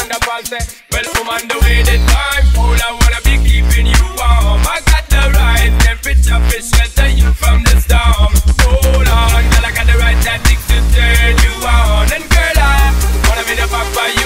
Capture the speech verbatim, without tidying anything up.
on the pulse. Well, woman, the way the time cold, I wanna be keeping you warm. I got the right temperature to shelter you from the storm. Hold on, girl, I got the right tactics to turn you on. And girl, I wanna be the papa.